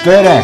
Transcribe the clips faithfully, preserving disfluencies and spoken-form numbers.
to jede.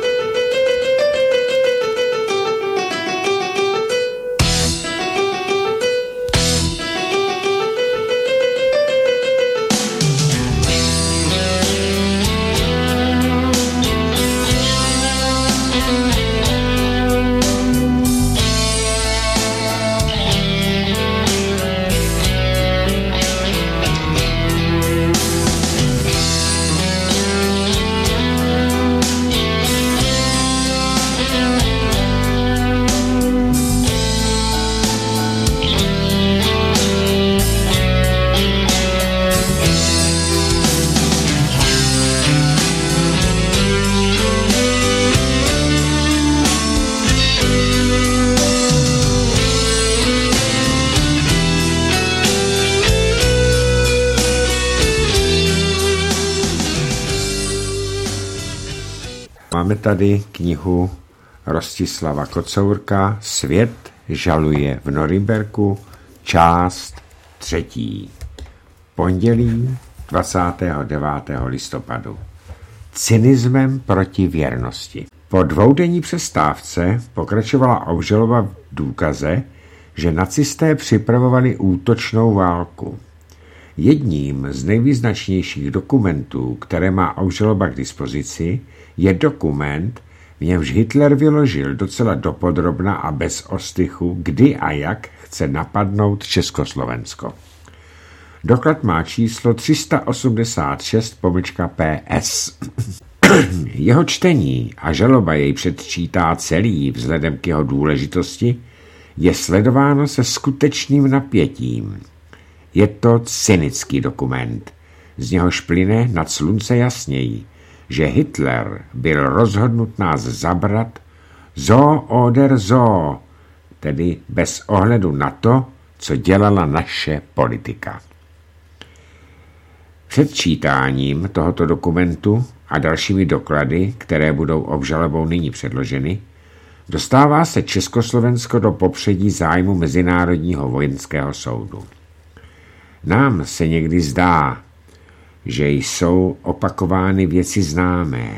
Máme tady knihu Rostislava Kocourka Svět žaluje v Norimberku, část třetí. Pondělí dvacátého devátého listopadu. Cynismem proti věrnosti. Po dvoudenní přestávce pokračovala obžaloba v důkaze, že nacisté připravovali útočnou válku. Jedním z nejvýznačnějších dokumentů, které má obžaloba k dispozici, je dokument, v němž Hitler vyložil docela dopodrobna a bez ostychu, kdy a jak chce napadnout Československo. Doklad má číslo tři sta osmdesát šest pomlčka P S. Jeho čtení, a žaloba jej předčítá celý vzhledem k jeho důležitosti, je sledováno se skutečným napětím. Je to cynický dokument, z něhož plyne nad slunce jasněji, že Hitler byl rozhodnut nás zabrat so oder so, tedy bez ohledu na to, co dělala naše politika. Před čítáním tohoto dokumentu a dalšími doklady, které budou obžalobou nyní předloženy, dostává se Československo do popředí zájmu Mezinárodního vojenského soudu. Nám se někdy zdá, že jsou opakovány věci známé,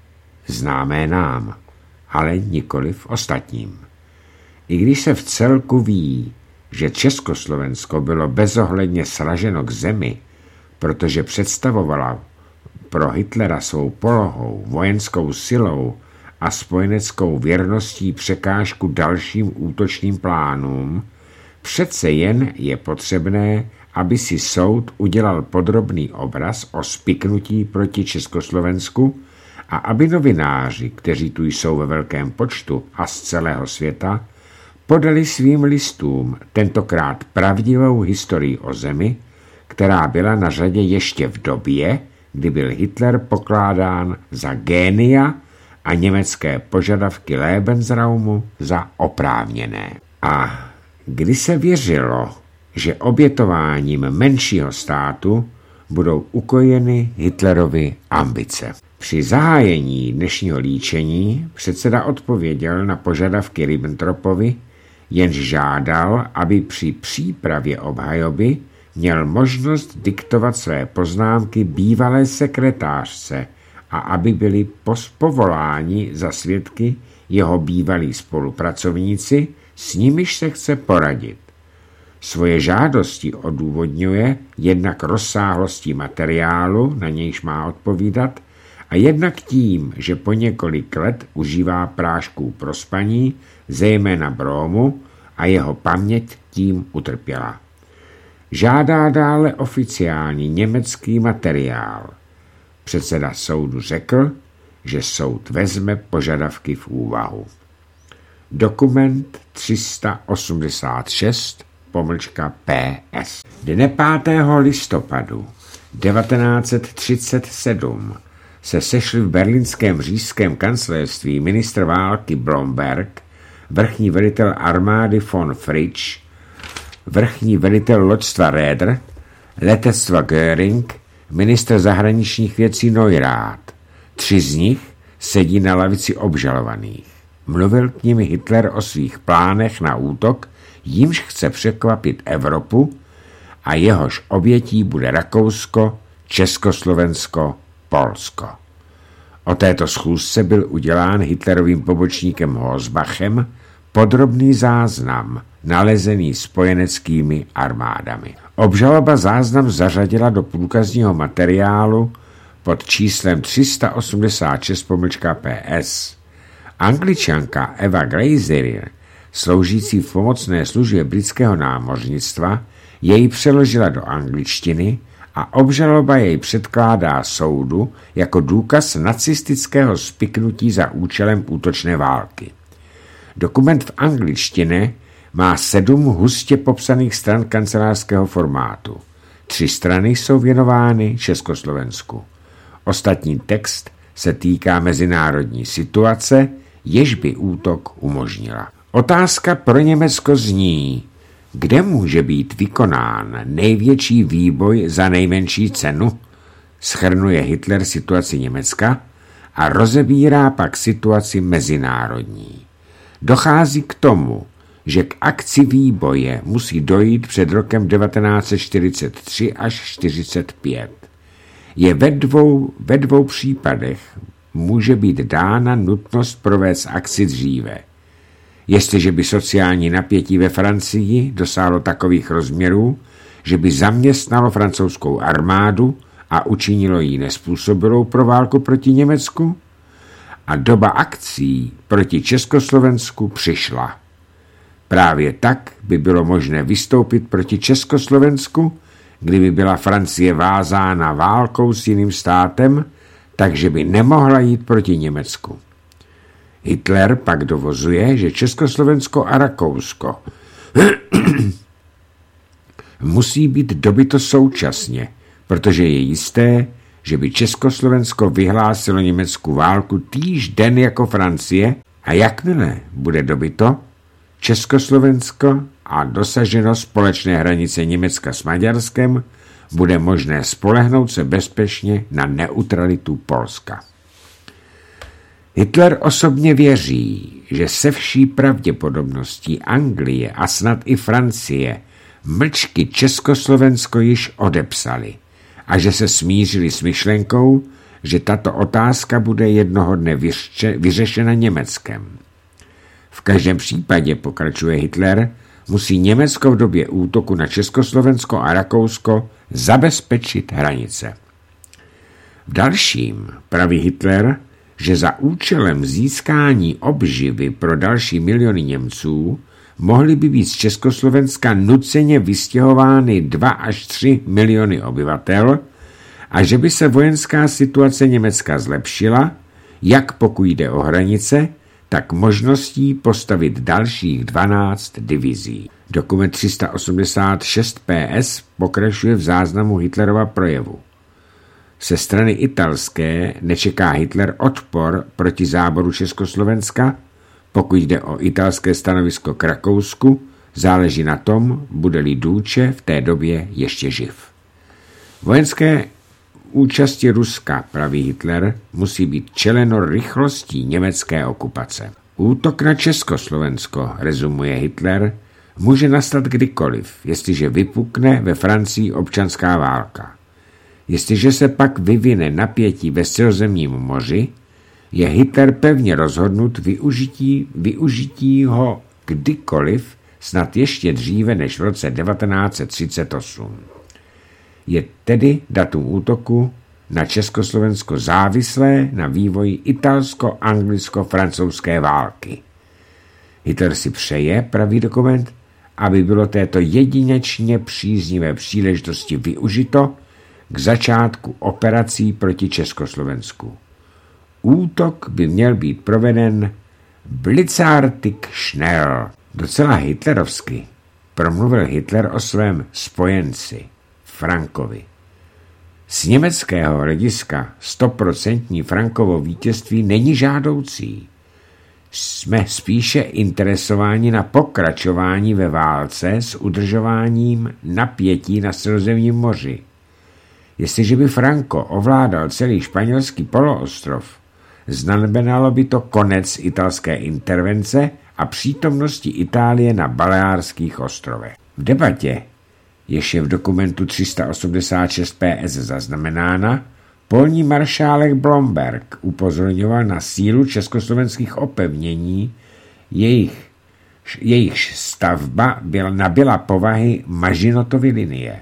známé nám, ale nikoliv ostatním. I když se v celku ví, že Československo bylo bezohledně sraženo k zemi, protože představovala pro Hitlera svou polohou, vojenskou silou a spojeneckou věrností překážku dalším útočným plánům, přece jen je potřebné, aby si soud udělal podrobný obraz o spiknutí proti Československu a aby novináři, kteří tu jsou ve velkém počtu a z celého světa, podali svým listům tentokrát pravdivou historii o zemi, která byla na řadě ještě v době, kdy byl Hitler pokládán za génia a německé požadavky Lebensraumu za oprávněné. A kdy se věřilo, že obětováním menšího státu budou ukojeny Hitlerovy ambice. Při zahájení dnešního líčení předseda odpověděl na požadavky Ribbentropovi, jenž žádal, aby při přípravě obhajoby měl možnost diktovat své poznámky bývalé sekretářce a aby byli povoláni za svědky jeho bývalí spolupracovníci, s nimiž se chce poradit. Svoje žádosti odůvodňuje jednak rozsáhlostí materiálu, na nějž má odpovídat, a jednak tím, že po několik let užívá prášků pro spaní, zejména brómu, a jeho paměť tím utrpěla. Žádá dále oficiální německý materiál. Předseda soudu řekl, že soud vezme požadavky v úvahu. Dokument tři sta osmdesát šest pomlčka P S. Dne pátého listopadu devatenáct set třicet sedm se sešli v berlínském říšském kancléřství ministr války Blomberg, vrchní velitel armády von Fritsch, vrchní velitel loďstva Raeder, letectva Göring, ministr zahraničních věcí Neurath. Tři z nich sedí na lavici obžalovaných. Mluvil k nimi Hitler o svých plánech na útok, jímž chce překvapit Evropu a jehož obětí bude Rakousko, Československo, Polsko. O této schůzce byl udělán Hitlerovým pobočníkem Hosbachem podrobný záznam, nalezený spojeneckými armádami. Obžaloba záznam zařadila do průkazního materiálu pod číslem tři sta osmdesát šest P S. Angličanka Eva Glazer, sloužící v pomocné službě britského námořnictva, jej přeložila do angličtiny a obžaloba jej předkládá soudu jako důkaz nacistického spiknutí za účelem útočné války. Dokument v angličtině má sedm hustě popsaných stran kancelářského formátu. Tři strany jsou věnovány Československu. Ostatní text se týká mezinárodní situace, jež by útok umožnila. Otázka pro Německo zní, kde může být vykonán největší výboj za nejmenší cenu? Shrnuje Hitler situaci Německa a rozebírá pak situaci mezinárodní. Dochází k tomu, že k akci výboje musí dojít před rokem devatenáct set čtyřicet tři až čtyřicet pět. Je ve dvou, ve dvou případech může být dána nutnost provést akci dříve. Jestliže by sociální napětí ve Francii dosáhlo takových rozměrů, že by zaměstnalo francouzskou armádu a učinilo ji nezpůsobilou pro válku proti Německu, a doba akcí proti Československu přišla. Právě tak by bylo možné vystoupit proti Československu, kdyby byla Francie vázána válkou s jiným státem, takže by nemohla jít proti Německu. Hitler pak dovozuje, že Československo a Rakousko musí být dobyto současně, protože je jisté, že by Československo vyhlásilo Německu válku týž den jako Francie a jakmile bude dobyto Československo a dosaženo společné hranice Německa s Maďarskem, bude možné spolehnout se bezpečně na neutralitu Polska. Hitler osobně věří, že se vší pravděpodobností Anglie a snad i Francie mlčky Československo již odepsali a že se smířili s myšlenkou, že tato otázka bude jednoho dne vyřešena Německem. V každém případě, pokračuje Hitler, musí Německo v době útoku na Československo a Rakousko zabezpečit hranice. V dalším praví Hitler, že za účelem získání obživy pro další miliony Němců mohly by být z Československa nuceně vystěhovány dva až tři miliony obyvatel a že by se vojenská situace Německa zlepšila, jak pokud jde o hranice, tak možností postavit dalších dvanáct divizí. Dokument tři sta osmdesát šest P S pokračuje v záznamu Hitlerova projevu. Se strany italské nečeká Hitler odpor proti záboru Československa. Pokud jde o italské stanovisko k Rakousku, záleží na tom, bude-li Dúče v té době ještě živ. Vojenské účasti Ruska, praví Hitler, musí být čeleno rychlostí německé okupace. Útok na Československo, rezumuje Hitler, může nastat kdykoliv, jestliže vypukne ve Francii občanská válka. Jestliže se pak vyvine napětí ve Středozemním moři, je Hitler pevně rozhodnut využití, využití ho kdykoliv, snad ještě dříve než v roce devatenáct set třicet osm. Je tedy datum útoku na Československo závislé na vývoji italsko-anglicko-francouzské války. Hitler si přeje, praví dokument, aby bylo této jedinečně příznivé příležitosti využito k začátku operací proti Československu. Útok by měl být proveden blitzartig schnell. Docela hitlerovsky promluvil Hitler o svém spojenci Frankovi. Z německého hlediska stoprocentní Frankovo vítězství není žádoucí. Jsme spíše interesováni na pokračování ve válce s udržováním napětí na Středozemním moři. Jestliže by Franco ovládal celý španělský poloostrov, znamenalo by to konec italské intervence a přítomnosti Itálie na Baleárských ostrovech. V debatě, jež je v dokumentu tři sta osmdesát šest P S zaznamenána, Polní maršálek Blomberg upozorňoval na sílu československých opevnění, jejich, jejich stavba byla, nabyla povahy Mažinotovy linie.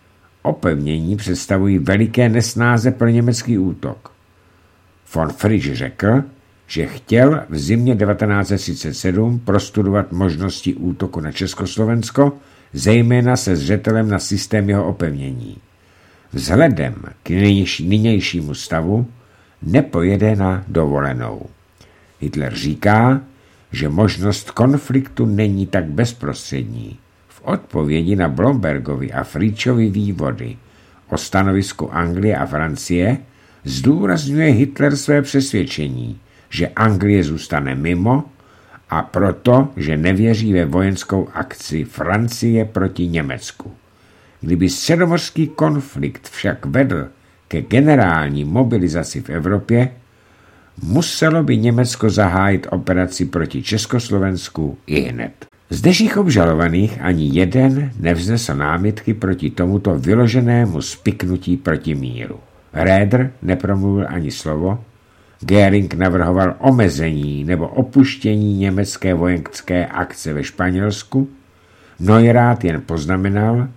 Opevnění představují veliké nesnáze pro německý útok. Von Frisch řekl, že chtěl v zimě devatenáct set třicet sedm prostudovat možnosti útoku na Československo, zejména se zřetelem na systém jeho opevnění. Vzhledem k nynějšímu stavu nepojede na dovolenou. Hitler říká, že možnost konfliktu není tak bezprostřední. V odpovědi na Blombergovi a Frischovy vývody o stanovisku Anglie a Francie zdůrazňuje Hitler své přesvědčení, že Anglie zůstane mimo a proto, že nevěří ve vojenskou akci Francie proti Německu. Kdyby středomořský konflikt však vedl ke generální mobilizaci v Evropě, muselo by Německo zahájit operaci proti Československu ihned. Z dnešních obžalovaných ani jeden nevznesl námitky proti tomuto vyloženému spiknutí proti míru. Raeder nepromluvil ani slovo, Göring navrhoval omezení nebo opuštění německé vojenské akce ve Španělsku, Neurath jen poznamenal,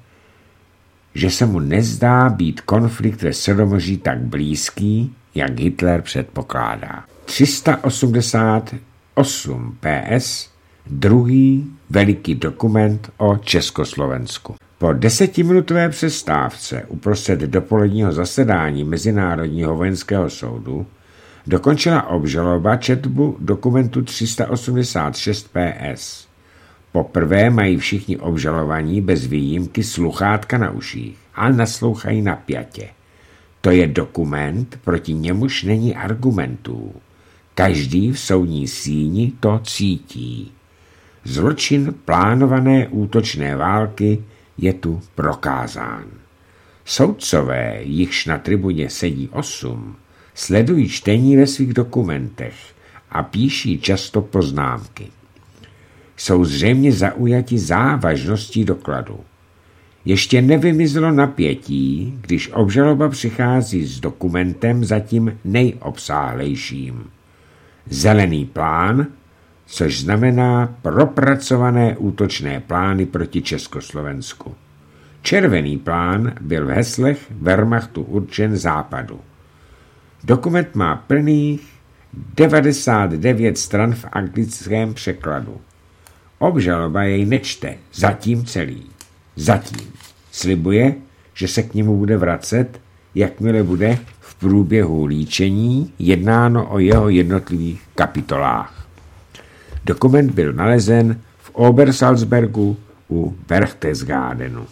že se mu nezdá být konflikt ve Středomoří tak blízký, jak Hitler předpokládá. tři sta osmdesát osm P S, druhý veliký dokument o Československu. Po desetiminutové přestávce uprostřed dopoledního zasedání Mezinárodního vojenského soudu dokončila obžaloba četbu dokumentu tři sta osmdesát šest P S. Poprvé mají všichni obžalovaní bez výjimky sluchátka na uších a naslouchají napjatě. To je dokument, proti němuž není argumentů. Každý v soudní síni to cítí. Zločin plánované útočné války je tu prokázán. Soudcové, jichž na tribuně sedí osm, sledují čtení ve svých dokumentech a píší často poznámky. Jsou zřejmě zaujati závažností dokladu. Ještě nevymizelo napětí, když obžaloba přichází s dokumentem zatím nejobsáhlejším. Zelený plán, což znamená propracované útočné plány proti Československu. Červený plán byl v heslech Wehrmachtu určen západu. Dokument má plných devadesát devět stran v anglickém překladu. Obžaloba jej nečte, zatím celý. Zatím. Slibuje, že se k němu bude vracet, jakmile bude v průběhu líčení jednáno o jeho jednotlivých kapitolách. Dokument byl nalezen v Obersalzbergu u Berchtesgadenu.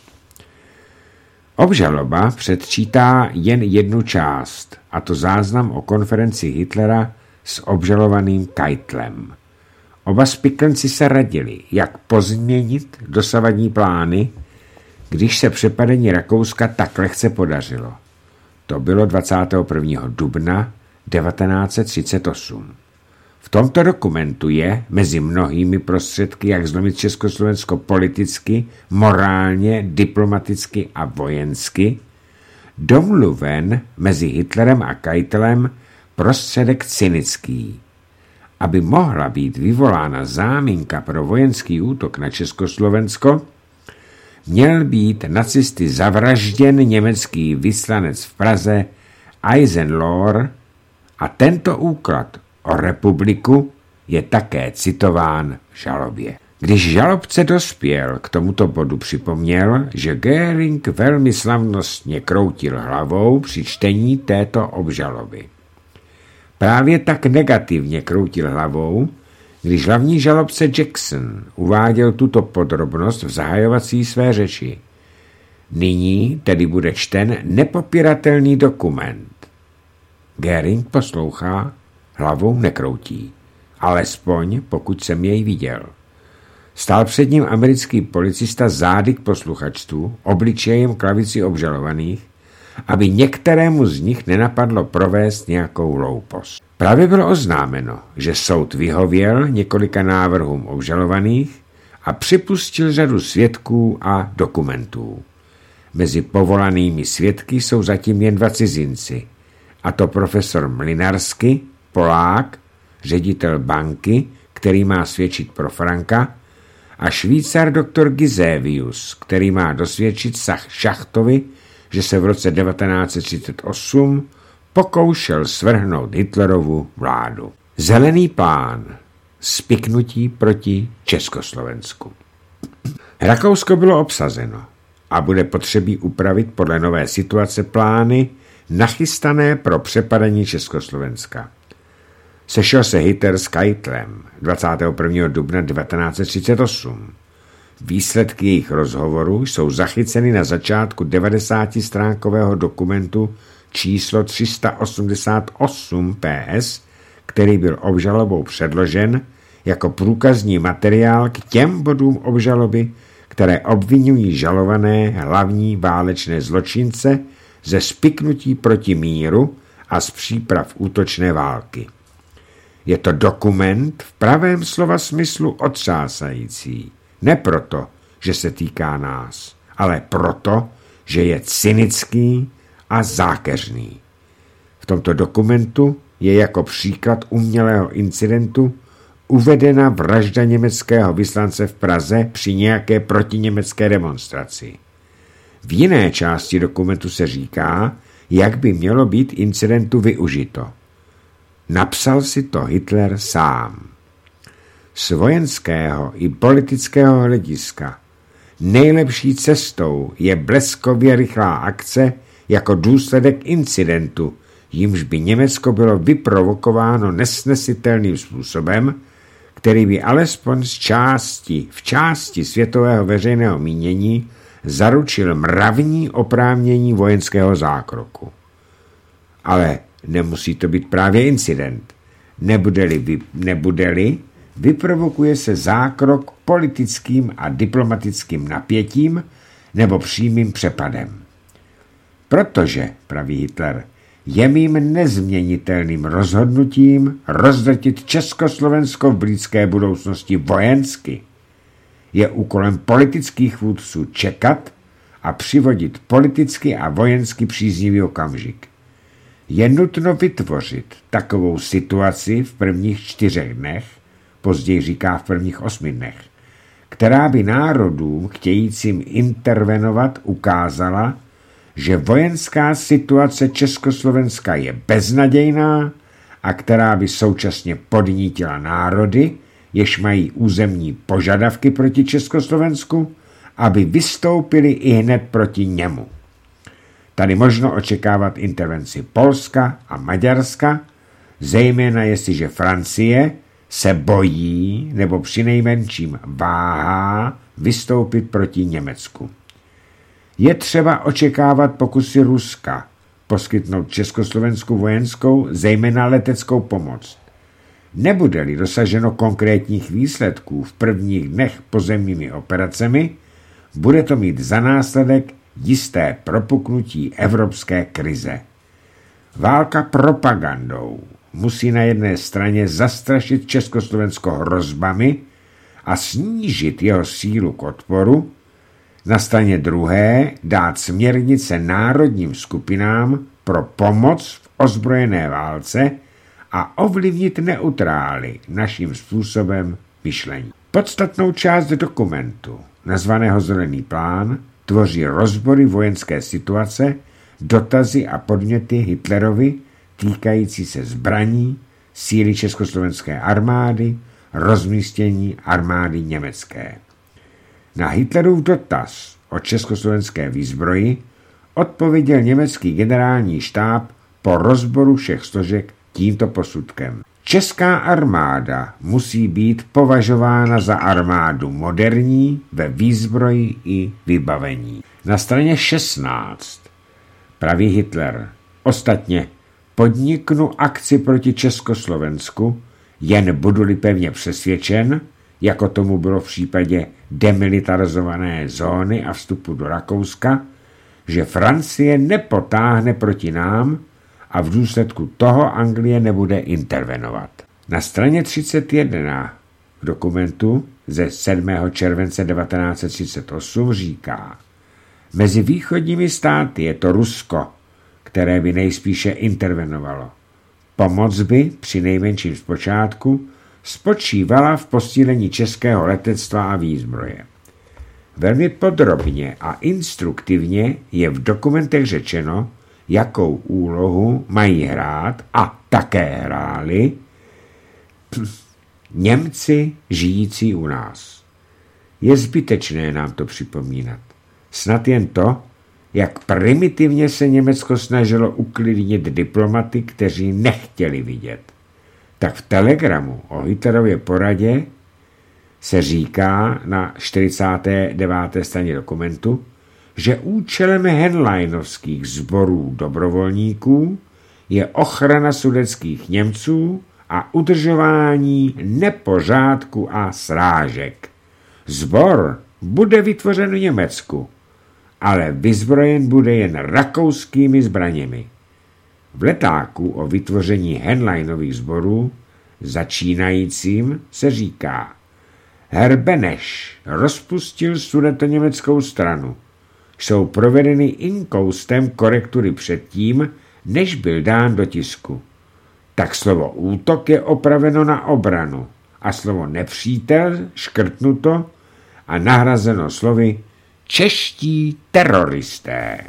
Obžaloba předčítá jen jednu část, a to záznam o konferenci Hitlera s obžalovaným Keitlem. Oba spiklenci se radili, jak pozměnit dosavadní plány, když se přepadení Rakouska tak lehce podařilo. To bylo dvacátého prvního dubna devatenáct set třicet osm. V tomto dokumentu je mezi mnohými prostředky, jak zlomit Československo politicky, morálně, diplomaticky a vojensky, domluven mezi Hitlerem a Keitelem prostředek cynický. Aby mohla být vyvolána záminka pro vojenský útok na Československo, měl být nacisty zavražděn německý vyslanec v Praze Eisenlohr a tento úklad o republiku je také citován v žalobě. Když žalobce dospěl k tomuto bodu, připomněl, že Göring velmi slavnostně kroutil hlavou při čtení této obžaloby. Právě tak negativně kroutil hlavou, když hlavní žalobce Jackson uváděl tuto podrobnost v zahajovací své řeči. Nyní tedy bude čten nepopiratelný dokument. Göring poslouchá, hlavou nekroutí, alespoň pokud jsem jej viděl. Stál před ním americký policista zády k posluchačstvu, obličejem k lavici obžalovaných, aby některému z nich nenapadlo provést nějakou loupost. Právě bylo oznámeno, že soud vyhověl několika návrhům obžalovaných a připustil řadu svědků a dokumentů. Mezi povolanými svědky jsou zatím jen dva cizinci, a to profesor Mlynarsky, Polák, ředitel banky, který má svědčit pro Franka, a Švýcar doktor Gisevius, který má dosvědčit Šachtovi, že se v roce devatenáct set třicet osm pokoušel svrhnout Hitlerovu vládu. Zelený plán. Spiknutí proti Československu. Rakousko bylo obsazeno a bude potřebí upravit podle nové situace plány nachystané pro přepadení Československa. Sešel se Hitler s Keitlem dvacátého prvního dubna devatenáct set třicet osm. Výsledky jejich rozhovorů jsou zachyceny na začátku devadesátistránkového dokumentu číslo tři sta osmdesát osm P S, který byl obžalobou předložen jako průkazní materiál k těm bodům obžaloby, které obvinují žalované hlavní válečné zločince ze spiknutí proti míru a z příprav útočné války. Je to dokument v pravém slova smyslu otřásající. Ne proto, že se týká nás, ale proto, že je cynický a zákeřný. V tomto dokumentu je jako příklad umělého incidentu uvedena vražda německého vyslance v Praze při nějaké protiněmecké demonstraci. V jiné části dokumentu se říká, jak by mělo být incidentu využito. Napsal si to Hitler sám. Z vojenského i politického hlediska nejlepší cestou je bleskově rychlá akce jako důsledek incidentu, jímž by Německo bylo vyprovokováno nesnesitelným způsobem, který by alespoň z části, v části světového veřejného mínění zaručil mravní oprávnění vojenského zákroku. Ale nemusí to být právě incident. Nebude-li, vy, nebude-li vyprovokuje se zákrok politickým a diplomatickým napětím nebo přímým přepadem. Protože, praví Hitler, je mým nezměnitelným rozhodnutím rozdrtit Československo v blízké budoucnosti vojensky. Je úkolem politických vůdců čekat a přivodit politicky a vojensky příznivý okamžik. Je nutno vytvořit takovou situaci v prvních čtyřech dnech, později říká v prvních osmi dnech, která by národům chtějícím intervenovat ukázala, že vojenská situace Československa je beznadějná a která by současně podnítila národy, jež mají územní požadavky proti Československu, aby vystoupili i hned proti němu. Tady možno očekávat intervenci Polska a Maďarska, zejména jestliže Francie se bojí nebo přinejmenším váhá vystoupit proti Německu. Je třeba očekávat pokusy Ruska poskytnout Československu vojenskou, zejména leteckou pomoc. Nebude-li dosaženo konkrétních výsledků v prvních dnech pozemními operacemi, bude to mít za následek jisté propuknutí evropské krize. Válka propagandou musí na jedné straně zastrašit Československo hrozbami a snížit jeho sílu k odporu, na straně druhé dát směrnice národním skupinám pro pomoc v ozbrojené válce a ovlivnit neutrály naším způsobem myšlení. Podstatnou část dokumentu, nazvaného Zelený plán, tvoří rozbory vojenské situace, dotazy a podněty Hitlerovi týkající se zbraní, síly československé armády, rozmístění armády německé. Na Hitlerův dotaz o československé výzbroji odpověděl německý generální štáb po rozboru všech složek tímto posudkem. Česká armáda musí být považována za armádu moderní ve výzbroji i vybavení. Na straně šestnáct praví Hitler: ostatně podniknu akci proti Československu, jen budu-li pevně přesvědčen, jako tomu bylo v případě demilitarizované zóny a vstupu do Rakouska, že Francie nepotáhne proti nám a v důsledku toho Anglie nebude intervenovat. Na straně třicet jedna v dokumentu ze sedmého července devatenáct set třicet osm říká: mezi východními státy je to Rusko, které by nejspíše intervenovalo. Pomoc by, při nejmenším zpočátku, spočívala v posílení českého letectva a výzbroje. Velmi podrobně a instruktivně je v dokumentech řečeno, jakou úlohu mají hrát a také hráli Němci žijící u nás. Je zbytečné nám to připomínat. Snad jen to, jak primitivně se Německo snažilo uklidnit diplomaty, kteří nechtěli vidět. Tak v telegramu o Hitlerově poradě se říká na čtyřicáté deváté straně dokumentu, že účelem henleinovských sborů dobrovolníků je ochrana sudetských Němců a udržování nepořádku a srážek. Sbor bude vytvořen v Německu, ale vyzbrojen bude jen rakouskými zbraněmi. V letáku o vytvoření henleinových sborů začínajícím se říká: Herr Beneš rozpustil sudetoněmeckou stranu. Jsou provedeny inkoustem korektury předtím, než byl dán do tisku. Tak slovo útok je opraveno na obranu a slovo nepřítel škrtnuto a nahrazeno slovy čeští teroristé.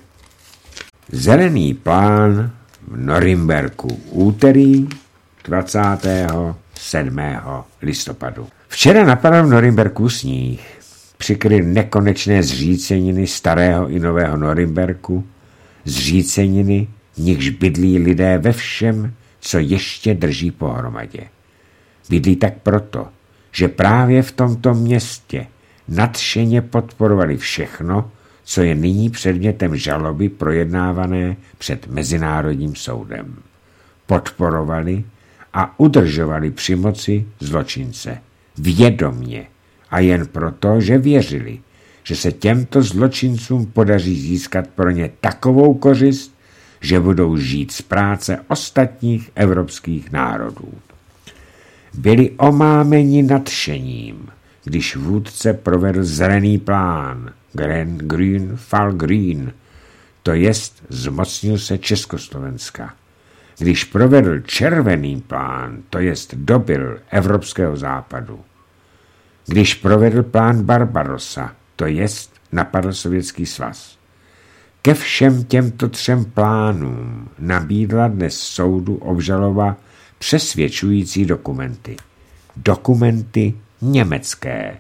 Zelený plán v Norimberku, úterý dvacátého sedmého listopadu. Včera napadl v Norimberku sníh. Přikryl nekonečné zříceniny starého i nového Norimberku, zříceniny, v nichž bydlí lidé ve všem, co ještě drží pohromadě. Bydlí tak proto, že právě v tomto městě nadšeně podporovali všechno, co je nyní předmětem žaloby projednávané před Mezinárodním soudem. Podporovali a udržovali při moci zločince. Vědomně a jen proto, že věřili, že se těmto zločincům podaří získat pro ně takovou kořist, že budou žít z práce ostatních evropských národů. Byli omámeni nadšením, když vůdce provedl zelený plán, Green, Green, Fall Green, to jest zmocnil se Československa. Když provedl červený plán, to jest dobyl evropského západu. Když provedl plán Barbarossa, to jest napadl Sovětský svaz. Ke všem těmto třem plánům nabídla dnes soudu obžaloba přesvědčující dokumenty. Dokumenty německé.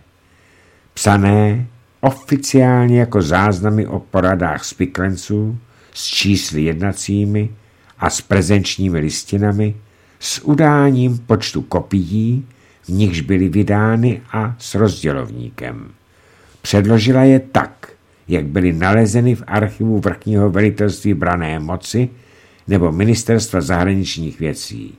Psané oficiálně jako záznamy o poradách spiklenců, s čísly jednacími a s prezenčními listinami, s udáním počtu kopií, v nichž byly vydány a s rozdělovníkem. Předložila je tak, jak byly nalezeny v archivu vrchního velitelství branné moci nebo ministerstva zahraničních věcí.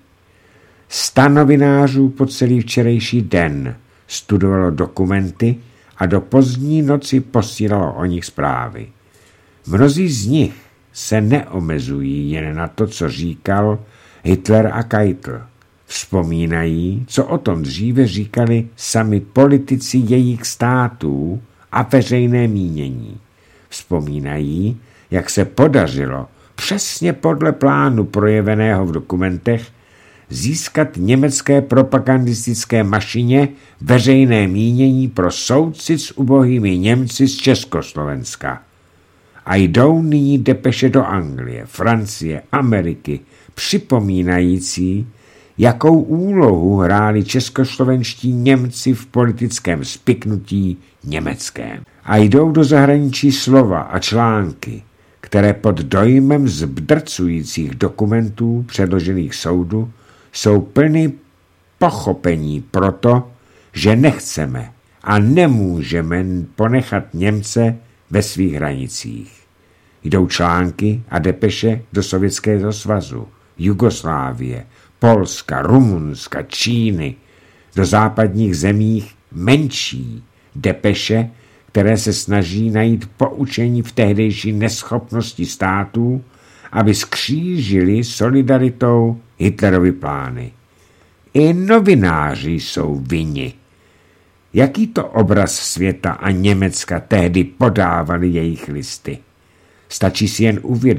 Sta novinářů po celý včerejší den studovalo dokumenty a do pozdní noci posílalo o nich zprávy. Mnozí z nich se neomezují jen na to, co říkal Hitler a Keitel. Vzpomínají, co o tom dříve říkali sami politici jejich států a veřejné mínění. Vzpomínají, jak se podařilo přesně podle plánu projeveného v dokumentech získat německé propagandistické mašině veřejné mínění pro soucit s ubohými Němci z Československa. A jdou nyní depeše do Anglie, Francie, Ameriky, připomínající, jakou úlohu hráli českoslovenští Němci v politickém spiknutí německém. A jdou do zahraničí slova a články, které pod dojmem zdrcujících dokumentů předložených soudu jsou plny pochopení proto, že nechceme a nemůžeme ponechat Němce ve svých hranicích. Jdou články a depeše do Sovětského svazu, Jugoslávie, Polska, Rumunska, Číny, do západních zemích menší depeše, které se snaží najít poučení v tehdejší neschopnosti států, aby skřížili solidaritou Hitlerovy plány. I novináři jsou vinni. Jaký to obraz světa a Německa tehdy podávali jejich listy? Stačí si jen uvědomit,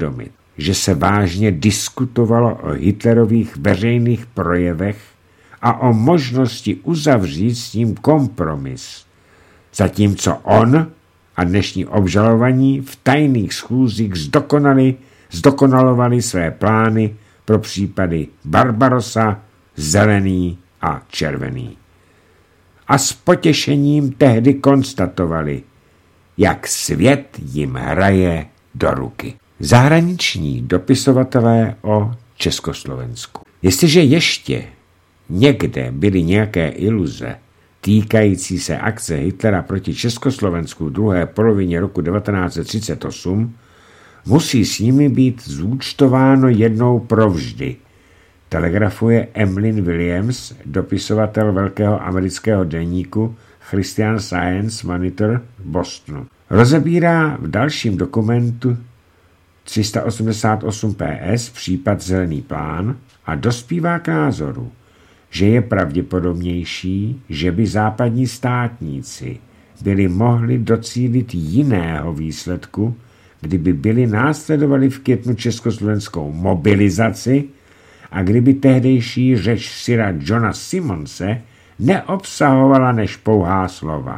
že se vážně diskutovalo o Hitlerových veřejných projevech a o možnosti uzavřít s ním kompromis, zatímco on a dnešní obžalovaní v tajných schůzích zdokonali, zdokonalovali své plány pro případy Barbarossa, Zelený a Červený. A s potěšením tehdy konstatovali, jak svět jim hraje do ruky. Zahraniční dopisovatelé o Československu. Jestliže ještě někde byly nějaké iluze týkající se akce Hitlera proti Československu v druhé polovině roku devatenáct set třicet osm, musí s nimi být zúčtováno jednou provždy, telegrafuje Emlyn Williams, dopisovatel velkého amerického deníku Christian Science Monitor v Bostonu. Rozebírá v dalším dokumentu tři sta osmdesát osm P S případ Zelený plán a dospívá k názoru, že je pravděpodobnější, že by západní státníci byli mohli docílit jiného výsledku, kdyby byli následovali v květnu československou mobilizaci a kdyby tehdejší řeč Sira Johna Simonse neobsahovala než pouhá slova.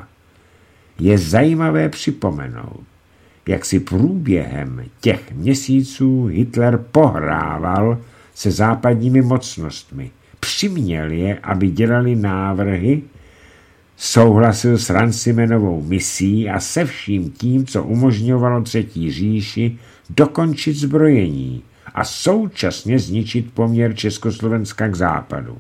Je zajímavé připomenout, jak si průběhem těch měsíců Hitler pohrával se západními mocnostmi, přiměl je, aby dělali návrhy, souhlasil s Rancimanovou misí a se vším tím, co umožňovalo Třetí říši dokončit zbrojení a současně zničit poměr Československa k západu.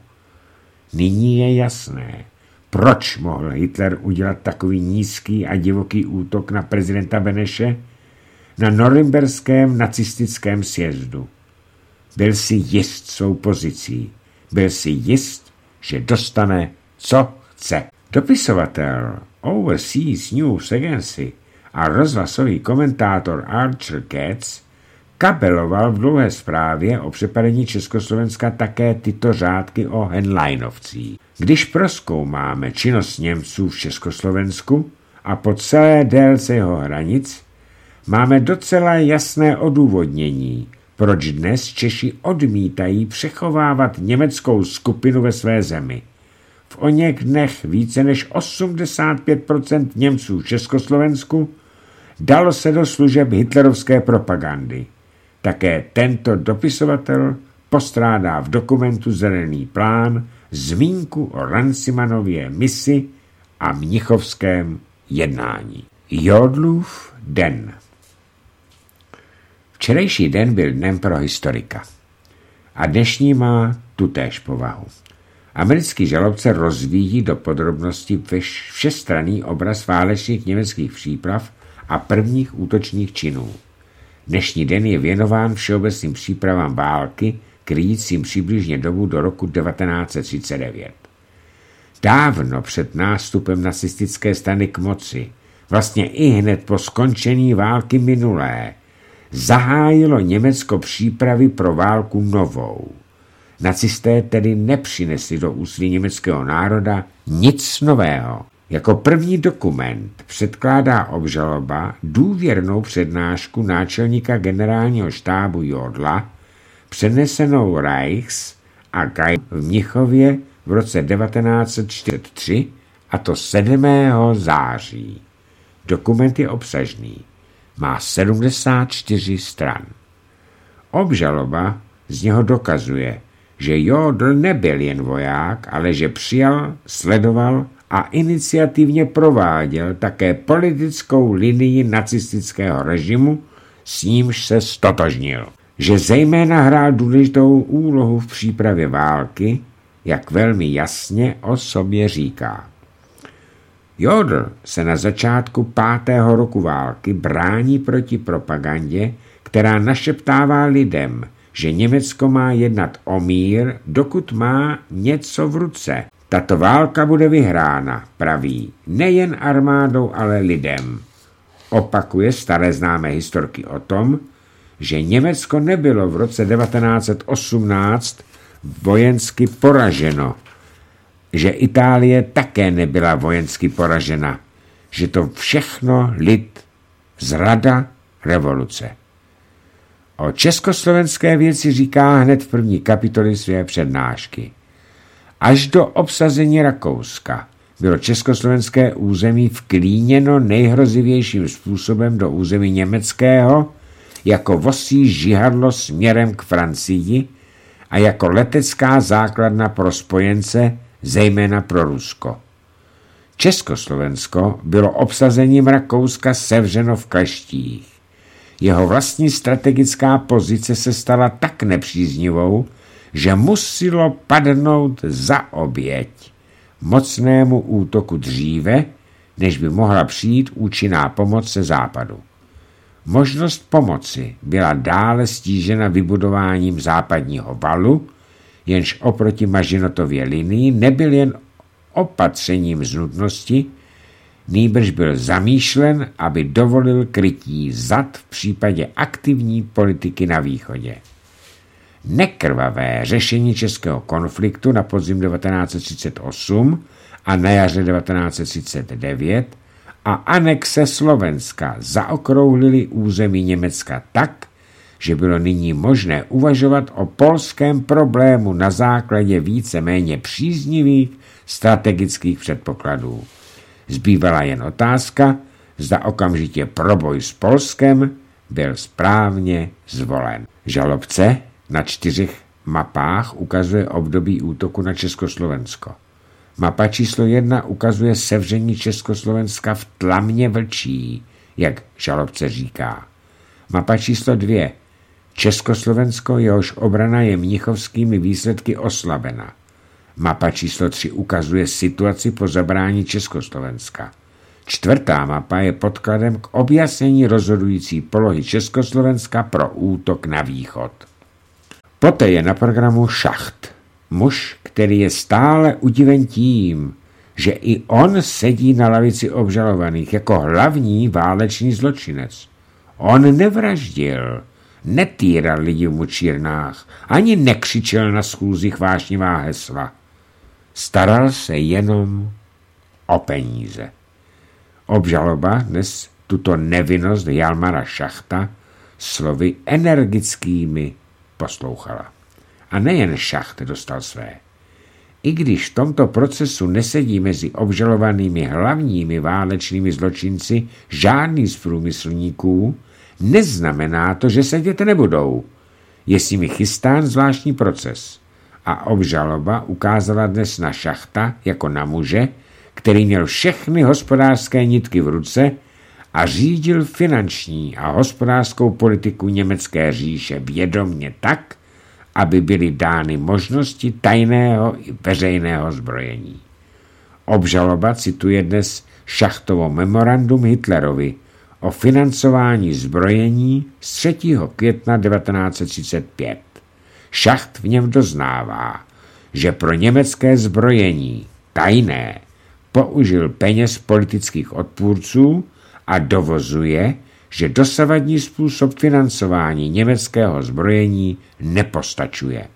Nyní je jasné, proč mohl Hitler udělat takový nízký a divoký útok na prezidenta Beneše na norimberském nacistickém sjezdu. Byl si jist svou pozicí. Byl si jist, že dostane, co chce. Dopisovatel Overseas News Agency a rozhlasový komentátor Archer Katz kabeloval v dlouhé zprávě o přepadení Československa také tyto řádky o Henleinovcích. Když prozkoumáme činnost Němců v Československu a po celé délce jeho hranic, máme docela jasné odůvodnění, proč dnes Češi odmítají přechovávat německou skupinu ve své zemi. V oněch dnech více než osmdesát pět procent Němců v Československu dalo se do služeb hitlerovské propagandy. Také tento dopisovatel postrádá v dokumentu Zelený plán zmínku o Rancimanově misi a mnichovském jednání. Jodlův den. Včerejší den byl dnem pro historika a dnešní má tutéž povahu. Americký žalobce rozvíjí do podrobností všestranný obraz válečných německých příprav a prvních útočných činů. Dnešní den je věnován všeobecným přípravám války, kryjícím přibližně dobu do roku devatenáct set třicet devět. Dávno před nástupem nacistické strany k moci, vlastně i hned po skončení války minulé, zahájilo Německo přípravy pro válku novou. Nacisté tedy nepřinesli do úsilí německého národa nic nového. Jako první dokument předkládá obžaloba důvěrnou přednášku náčelníka generálního štábu Jodla, přenesenou Reichs a Geisel v Mnichově v roce devatenáct set čtyřicet tři, a to sedmého září. Dokument je obsažný. Má sedmdesát čtyři stran. Obžaloba z něho dokazuje, že Jodl nebyl jen voják, ale že přijal, sledoval a iniciativně prováděl také politickou linii nacistického režimu, s nímž se stotožnil. Že zejména hrál důležitou úlohu v přípravě války, jak velmi jasně o sobě říká. Jodl se na začátku pátého roku války brání proti propagandě, která našeptává lidem, že Německo má jednat o mír, dokud má něco v ruce. Tato válka bude vyhrána, praví, nejen armádou, ale lidem. Opakuje staré známé historky o tom, že Německo nebylo v roce devatenáct set osmnáct vojensky poraženo, že Itálie také nebyla vojensky poražena, že to všechno lid, zrada, revoluce. O československé věci říká hned v první kapitole své přednášky. Až do obsazení Rakouska bylo československé území vklíněno nejhrozivějším způsobem do území německého jako vosí žihadlo směrem k Francii a jako letecká základna pro spojence, zejména pro Rusko. Československo bylo obsazením Rakouska sevřeno v kleštích. Jeho vlastní strategická pozice se stala tak nepříznivou, že muselo padnout za oběť mocnému útoku dříve, než by mohla přijít účinná pomoc ze západu. Možnost pomoci byla dále stížena vybudováním západního valu, jenž oproti Mažinotově linii nebyl jen opatřením z nutnosti, nýbrž byl zamýšlen, aby dovolil krytí zad v případě aktivní politiky na východě. Nekrvavé řešení českého konfliktu na podzim devatenáct set třicet osm a na jaře devatenáct set třicet devět a anexe Slovenska zaokrouhlily území Německa tak, že bylo nyní možné uvažovat o polském problému na základě víceméně příznivých strategických předpokladů. Zbývala jen otázka, zda okamžitě proboj s Polskem byl správně zvolen. Žalobce na čtyřech mapách ukazuje období útoku na Československo. Mapa číslo jedna ukazuje sevření Československa v tlamě vlčí, jak žalobce říká. Mapa číslo dvě. Československo, jehož obrana je mnichovskými výsledky oslabena. Mapa číslo tři ukazuje situaci po zabrání Československa. Čtvrtá mapa je podkladem k objasnění rozhodující polohy Československa pro útok na východ. Poté je na programu Šacht, muž, který je stále udiven tím, že i on sedí na lavici obžalovaných jako hlavní válečný zločinec. On nevraždil, netýral lidi v mučírnách, ani nekřičel na schůzích vášnivá hesla. Staral se jenom o peníze. Obžaloba dnes tuto nevinnost Hjalmara Šachta slovy energickými poslouchala. A nejen Šacht dostal své. I když v tomto procesu nesedí mezi obžalovanými hlavními válečnými zločinci žádný z průmyslníků, neznamená to, že sedět nebudou. Je s nimi chystán zvláštní proces. A obžaloba ukázala dnes na Šachta jako na muže, který měl všechny hospodářské nitky v ruce a řídil finanční a hospodářskou politiku německé říše vědomně tak, aby byly dány možnosti tajného i veřejného zbrojení. Obžaloba cituje dnes Šachtovo memorandum Hitlerovi o financování zbrojení z třetího května devatenáct set třicet pět. Šacht v něm doznává, že pro německé zbrojení tajné použil peněz politických odpůrců a dovozuje, že dosavadní způsob financování německého zbrojení nepostačuje.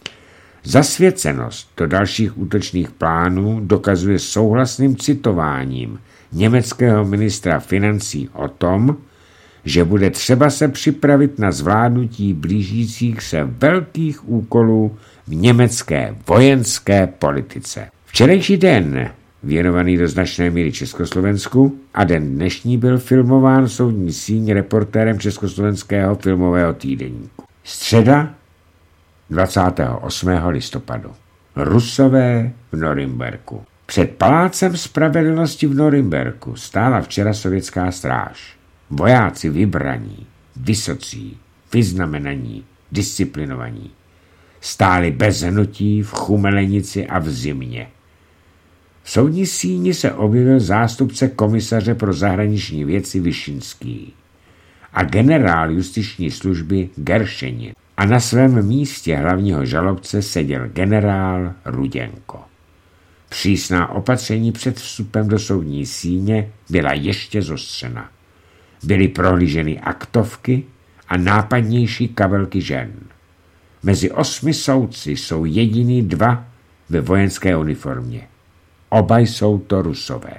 Zasvěcenost do dalších útočných plánů dokazuje souhlasným citováním německého ministra financí o tom, že bude třeba se připravit na zvládnutí blížících se velkých úkolů v německé vojenské politice. Včerejší den, věnovaný do značné míry Československu, a den dnešní byl filmován soudní síň reportérem Československého filmového týdeníku. Středa dvacátého osmého listopadu. Rusové v Norimberku. Před palácem spravedlnosti v Norimberku stála včera sovětská stráž. Vojáci vybraní, vysocí, vyznamenaní, disciplinovaní. Stáli bez hnutí v Chumelenici a v zimě. V soudní síni se objevil zástupce komisaře pro zahraniční věci Višinský a generál justiční služby Geršenin. A na svém místě hlavního žalobce seděl generál Ruděnko. Přísná opatření před vstupem do soudní síně byla ještě zostřena. Byly prohlíženy aktovky a nápadnější kabelky žen. Mezi osmi soudci jsou jediný dva ve vojenské uniformě. Oba jsou to Rusové.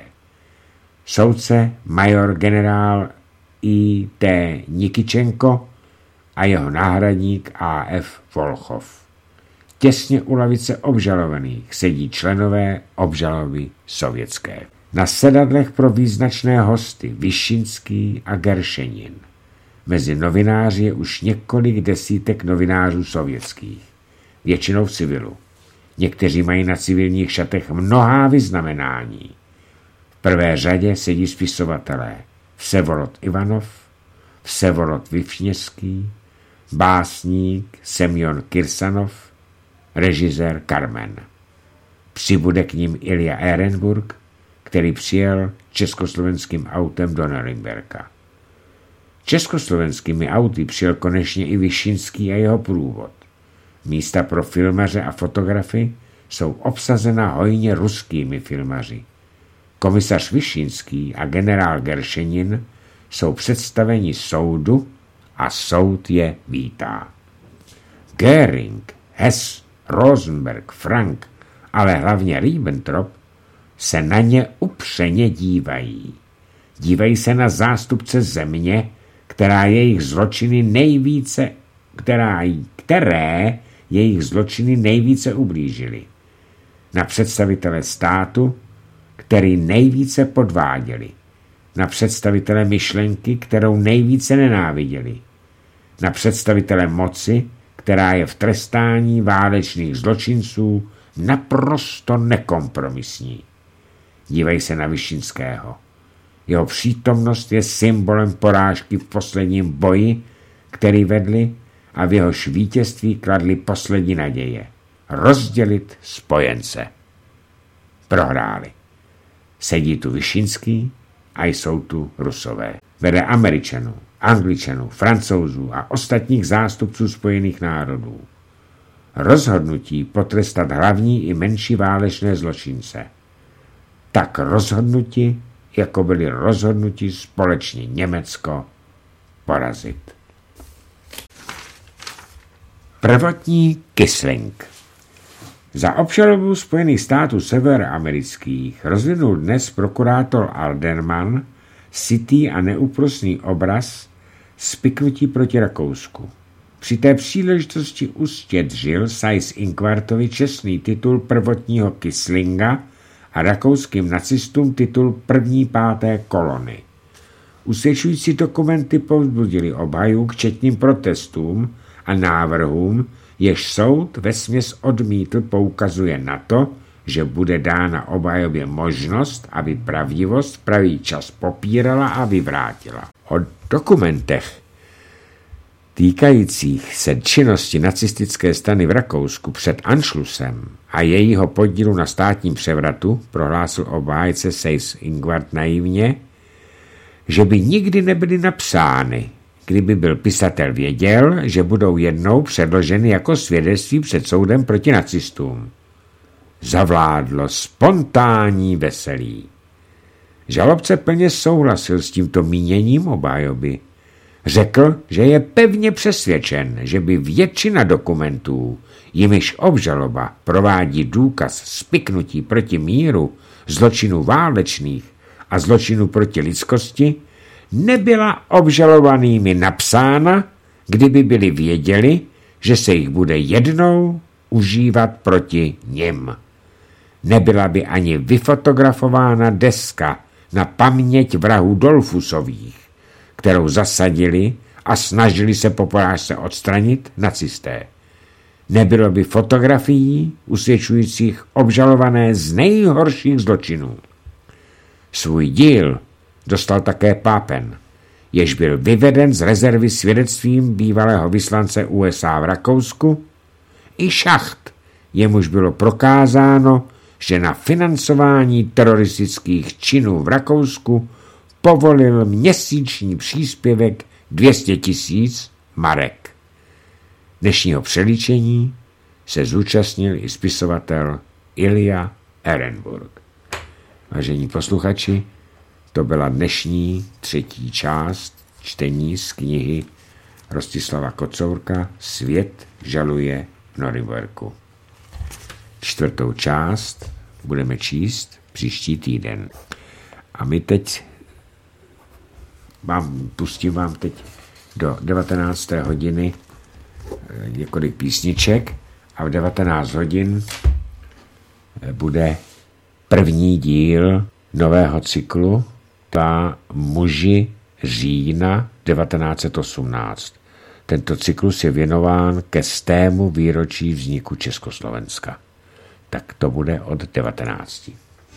Soudce major generál I T Nikičenko a jeho náhradník A F Volchov. Těsně u lavice obžalovaných sedí členové obžaloby sovětské. Na sedadlech pro význačné hosty Višinský a Geršenin. Mezi novináři je už několik desítek novinářů sovětských, většinou v civilu. Někteří mají na civilních šatech mnohá vyznamenání. V prvé řadě sedí spisovatelé Vsevolod Ivanov, Vsevolod Višněvský, básník Semjon Kirsanov, režisér Carmen. Přibude k ním Ilja Ehrenburg, který přijel československým autem do Norimberka. Československými auty přijel konečně i Višinský a jeho průvod. Místa pro filmaře a fotografy jsou obsazena hojně ruskými filmaři. Komisař Višinský a generál Geršenin jsou představeni soudu a soud je vítá. Göring, Hess, Rosenberg, Frank, ale hlavně Ribbentrop se na ně upřeně dívají. Dívají se na zástupce země, která jejich zločiny nejvíce, která, které jejich zločiny nejvíce ublížily. Na představitele státu, který nejvíce podváděli. Na představitele myšlenky, kterou nejvíce nenáviděli. Na představitele moci, která je v trestání válečných zločinců naprosto nekompromisní. Dívají se na Višinského. Jeho přítomnost je symbolem porážky v posledním boji, který vedli, a v jehož vítězství kladli poslední naděje. Rozdělit spojence. Prohráli. Sedí tu Višinský a jsou tu Rusové. Vede Američanů, Angličanů, Francouzů a ostatních zástupců Spojených národů. Rozhodnutí potrestat hlavní i menší válečné zločince. Tak rozhodnutí, jako byli rozhodnutí společně Německo porazit. Prvotní Quisling. Za obžalobu Spojených států severoamerických rozvinul dnes prokurátor Alderman sytý a neúprosný obraz spiknutí proti Rakousku. Při té příležitosti ustědřil Seyss-Inquartovi čestný titul prvotního Quislinga a rakouským nacistům titul první páté kolony. Usvědčující dokumenty povzbudili obhajů k četným protestům a návrhům, jež soud vesměs odmítl, poukazuje na to, že bude dána obhajobě možnost, aby pravdivost v pravý čas popírala a vyvrátila. O dokumentech týkajících se činnosti nacistické strany v Rakousku před Anschlussem a jejího podílu na státním převratu prohlásil obhájce Seyss-Inquart naivně, že by nikdy nebyly napsány, kdyby byl pisatel věděl, že budou jednou předloženy jako svědectví před soudem proti nacistům. Zavládlo spontánní veselí. Žalobce plně souhlasil s tímto míněním obhajoby. Řekl, že je pevně přesvědčen, že by většina dokumentů, jimiž obžaloba provádí důkaz spiknutí proti míru, zločinů válečných a zločinů proti lidskosti, nebyla obžalovanými napsána, kdyby byli věděli, že se jich bude jednou užívat proti nim. Nebyla by ani vyfotografována deska na paměť vrahů Dolfusových, kterou zasadili a snažili se po porážce odstranit nacisté. Nebylo by fotografií usvědčujících obžalované z nejhorších zločinů. Svůj díl dostal také Papen, jež byl vyveden z rezervy svědectvím bývalého vyslance U S A v Rakousku, i Schacht, jemuž bylo prokázáno, že na financování teroristických činů v Rakousku povolil měsíční příspěvek dvě stě tisíc marek. Dnešního přelíčení se zúčastnil i spisovatel Ilja Ehrenburg. Vážení posluchači, to byla dnešní třetí část čtení z knihy Rostislava Kocourka Svět žaluje v Norimberku. Čtvrtou část budeme číst příští týden. A my teď vám, pustím vám teď do devatenácté hodiny několik písniček a v devatenáct hodin bude první díl nového cyklu Ta muži října devatenáct set osmnáct. Tento cyklus je věnován ke stému výročí vzniku Československa. Tak to bude od devatenácti.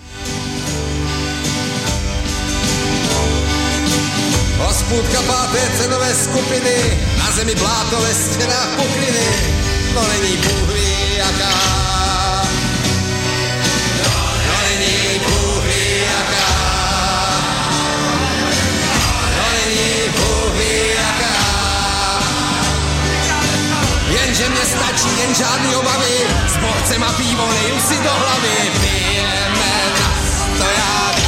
Hospůdka páté cenové skupiny, na zemi bláto, ve stěnách pokryny, no není Bůh ví jaká. No není Bůh ví jaká. No není Bůh ví jaká. Jenže mě stačí jen žádný obavy, s borcem a pivo nejím si do hlavy, pijeme na stojáka.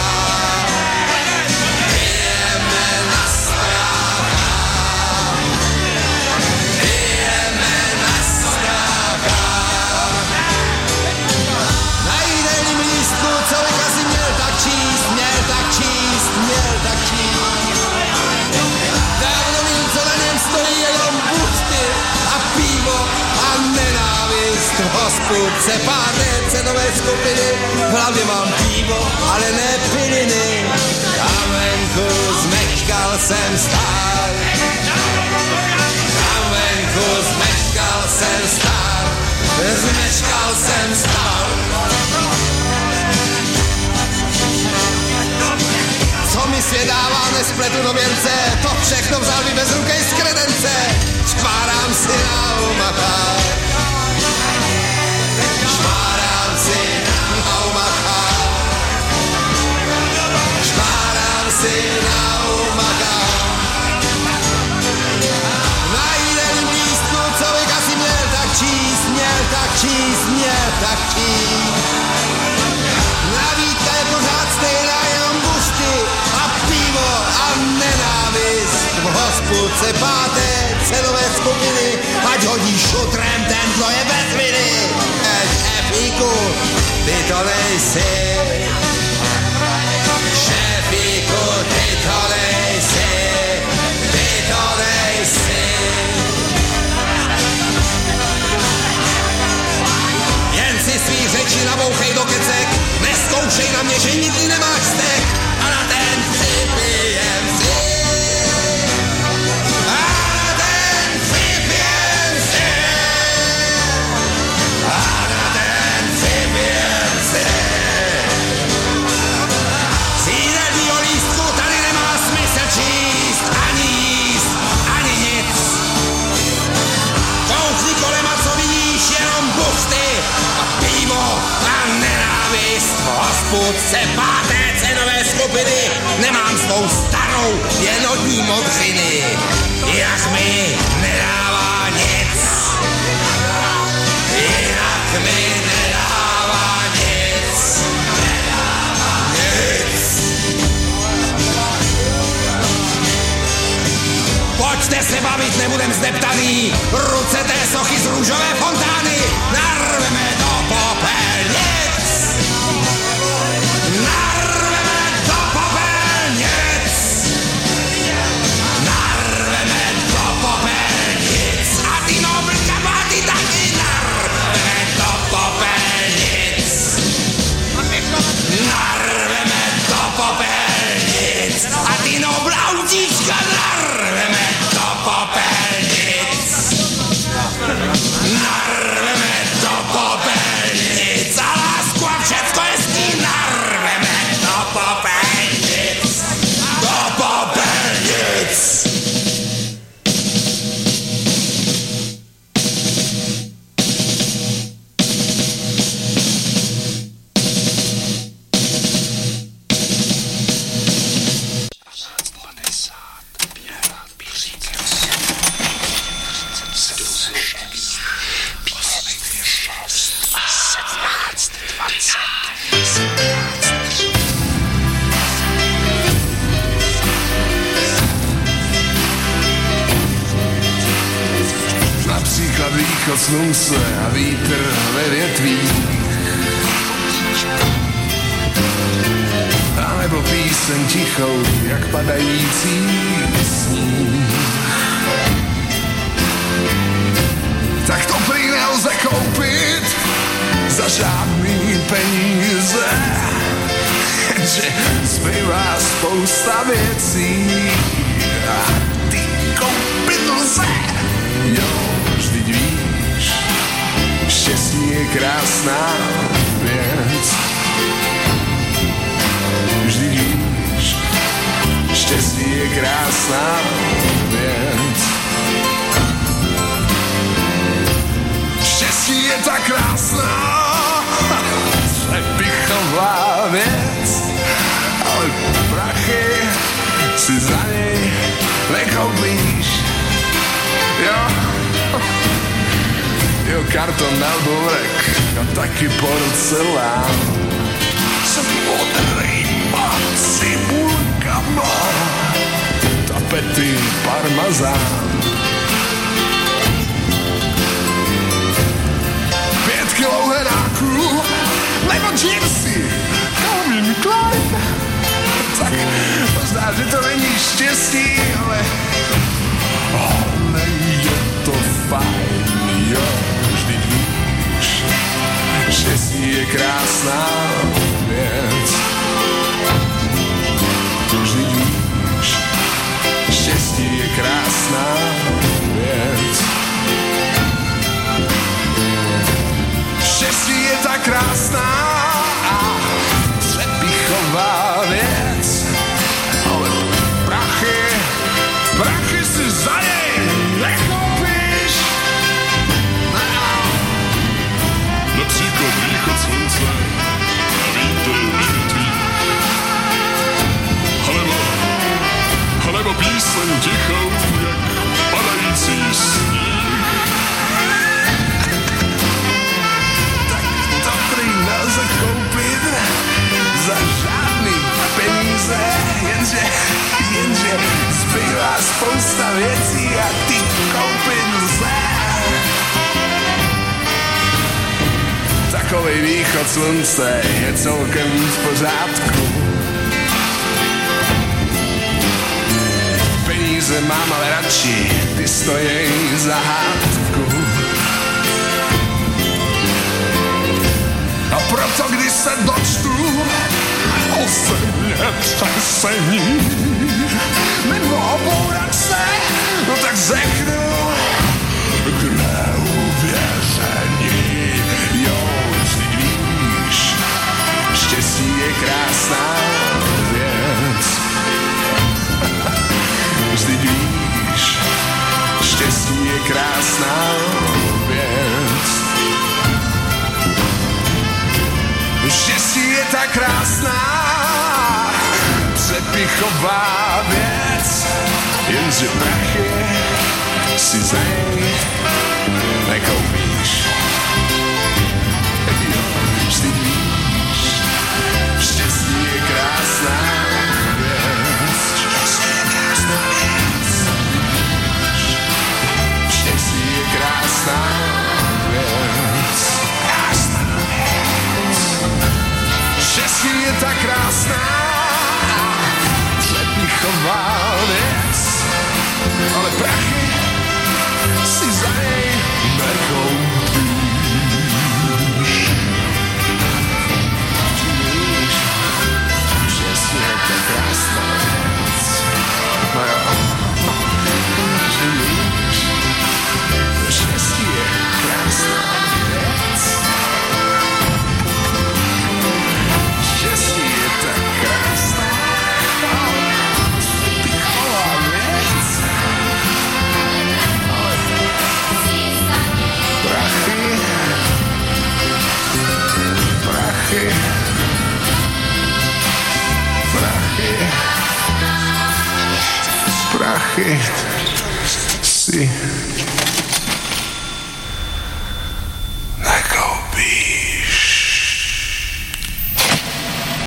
Hospůdce páté cenové skupiny, v hlavě mám pivo, ale ne piliny. Tam venku zmečkal jsem stár. Tam venku zmečkal jsem stár. Zmečkal jsem stár. Co mi svět dává, nespletu do věnce, to všechno vzal mi bez ruky z kredence. Špárám si na umachách. Špárám si na umachách. Špárám si na umachách. Na jiném lístku, co bych asi měl tak číst, měl tak číst, měl tak číst. Navítka je pořád stejná, jenom bušty a pivo a nenávist. V hospůdce páté cenové skupiny, ať hodí šutrem ten, kdo je bez viny. Šéfíku, ty to nejsi. Šéfíku, ty to nejsi. Ty to nejsi. Jen si svých řečí nabouchej do kecek, neskoušej na mě, že nikdy nemáš stek. A na ten si pijem si. A na ten si pijem si. A na ten si pijem si. Z jídelního lístku tady nemá smysl číst, ani jíst, ani nic. Koukni kolem a co vidíš, jenom buchty a pivo a nenávist. V hospůdce páté cenové skupiny nemám svou starou, jen od ní modřiny. Jinak mi nedává nic. Jinak mi nedává nic. Nic. Pojďte se bavit, nebudem zdeptaný. Ruce té sochy z růžové fontány. Narveme do popelnic. Narveme do popelnic. Narveme do popelnic. A ty nobl kabáty taky narveme do popelnic. Narveme do popelnic. A ty nobl autíčka narveme do popelnic. Narveme do popelnic. A lásku a všecko hezký narveme do popelnic. Do popelnic. Například východ slunce a vítr ve větvích. A nebo píseň tichou, jak padající sníh. tak to prý nelze koupit za žádný peníze. Že zbývá spousta věcí a ty koupit lze. Jo, vždyť víš, štěstí je krásná věc. Vždyť víš, štěstí je krásná věc. Štěstí je tak krásná, přepichová věc, ale prachy si za něj nekoupíš. Jo, jo, karton na burek a taky porcelán s modrýma cibulkama, tapety parmazán. Pět kilo heráků nebo džírsy Calvin Klein. Tak možná, že to není štěstí, ale ale je to fajn, jo, vždyť víš, štěstí je krásná věc. Vždyť víš, štěstí je krásná věc. Štěstí je tak krásná a přepichová věc, ale prachy, prachy si za něj nekoupíš. Například východ slunce a vítr větví. Alebo, alebo píseň tichou, jak padající sníh. Tak to prý nelze koupit za žádný peníze, jenže, jenže zbývá spousta věcí a ty koupit lze. Takovej východ slunce je celkem v pořádku. Peníze mám ale radši, ty stojí za hádku. A proto, když se dočtu o země třesení nebo o bouračce, no tak řeknu k neuvěření. Jo, vždyť víš, štěstí je krásná věc. Vždyť víš, štěstí je krásná věc. Štěstí je tak krásná, přepichová věc, jenže prachy si za něj nekoupíš. Jo, vždyť víš, štěstí je krásná věc. Štěstí je krásná věc. Štěstí je tak krásná, přepichová věc, ale prachy si za něj nekoupíš. Víš, štěstí je tak krásná věc. No jo, že víš, štěstí je krásná věc. Štěstí je tak krásná, pichová věc, ale prachy, prachy, prachy, prachy si